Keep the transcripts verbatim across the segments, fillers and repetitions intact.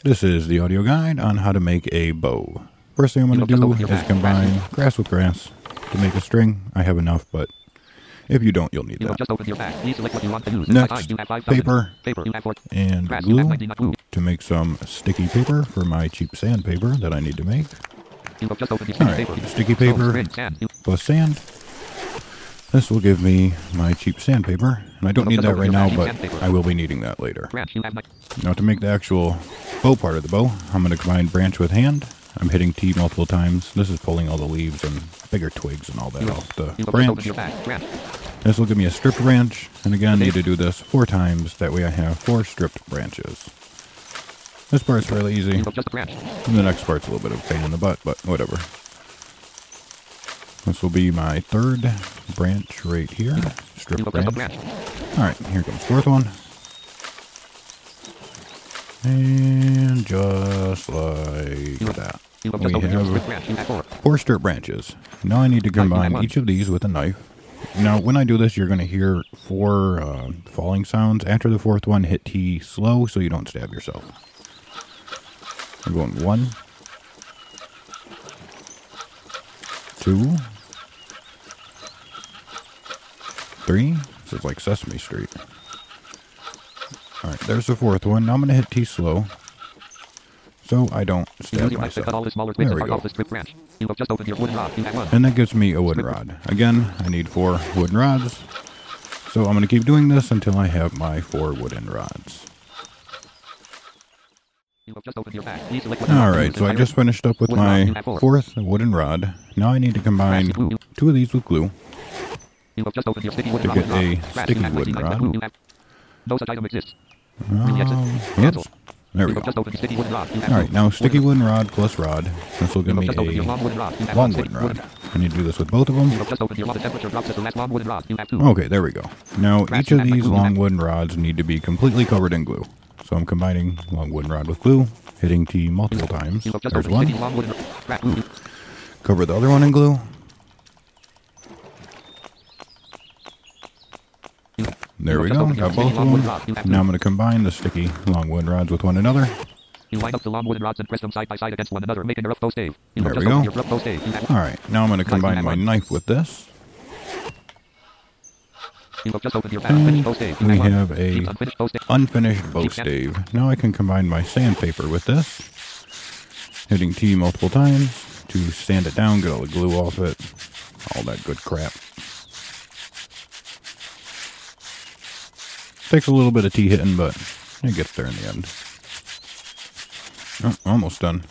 This is the audio guide on how to make a bow. First thing I'm going to do is combine grass with grass to make a string. I have enough, but if you don't, you'll need that. Next, paper and glue to make some sticky paper for my cheap sandpaper that I need to make. Alright, sticky paper plus sand. This will give me my cheap sandpaper, and I don't need that right now, but I will be needing that later. Now to make the actual bow part of the bow, I'm going to combine branch with hand. I'm hitting T multiple times. This is pulling all the leaves and bigger twigs and all that off the branch. This will give me a stripped branch, and again, I need to do this four times. That way I have four stripped branches. This part's fairly easy. And the next part's a little bit of a pain in the butt, but whatever. This will be my third branch right here. Stripped branch. Alright, here comes fourth one. And just like that. We have four stripped branches. Now I need to combine each of these with a knife. Now when I do this, you're going to hear four uh, falling sounds. After the fourth one, hit T slow so you don't stab yourself. I'm going one, two, three. This is like Sesame Street. Alright, there's the fourth one. Now I'm going to hit T slow so I don't stab myself. There we go. And that gives me a wooden rod. Again, I need four wooden rods. So I'm going to keep doing this until I have my four wooden rods. Alright, so I just finished up with my fourth wooden rod. Now I need to combine two of these with glue to get a sticky wooden rod. Um, oops. There we go. Alright, now sticky wooden rod plus rod. This will give me a long wooden rod. I need to do this with both of them. Okay, there we go. Now each of these long wooden rods need to be completely covered in glue. So I'm combining long wooden rod with glue, hitting T multiple times. There's one. Cover the other one in glue. There we go, got both of them. Now I'm going to combine the sticky long wooden rods with one another. You line up the long wooden rods and press them side by side against one another, making a rough bow stave. There we go. Alright, now I'm going to combine my knife with this. And we have a unfinished bow stave. Now I can combine my sandpaper with this, hitting T multiple times to sand it down, get all the glue off it, all that good crap. Takes a little bit of T hitting, but it gets there in the end. Oh, almost done.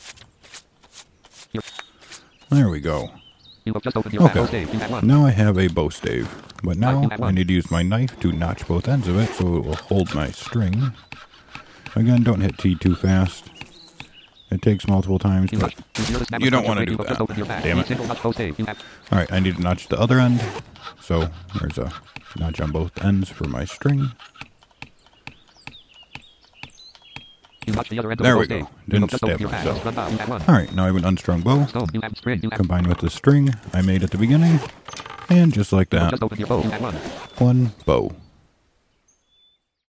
There we go. Okay, now I have a bow stave, but now I need to use my knife to notch both ends of it so it will hold my string. Again, don't hit T too fast. It takes multiple times, but you don't want to do that. Damn it. Alright, I need to notch the other end, so there's a notch on both ends for my string. There we go. Didn't stab myself. Alright, now I have an unstrung bow, combined with the string I made at the beginning, and just like that, one bow.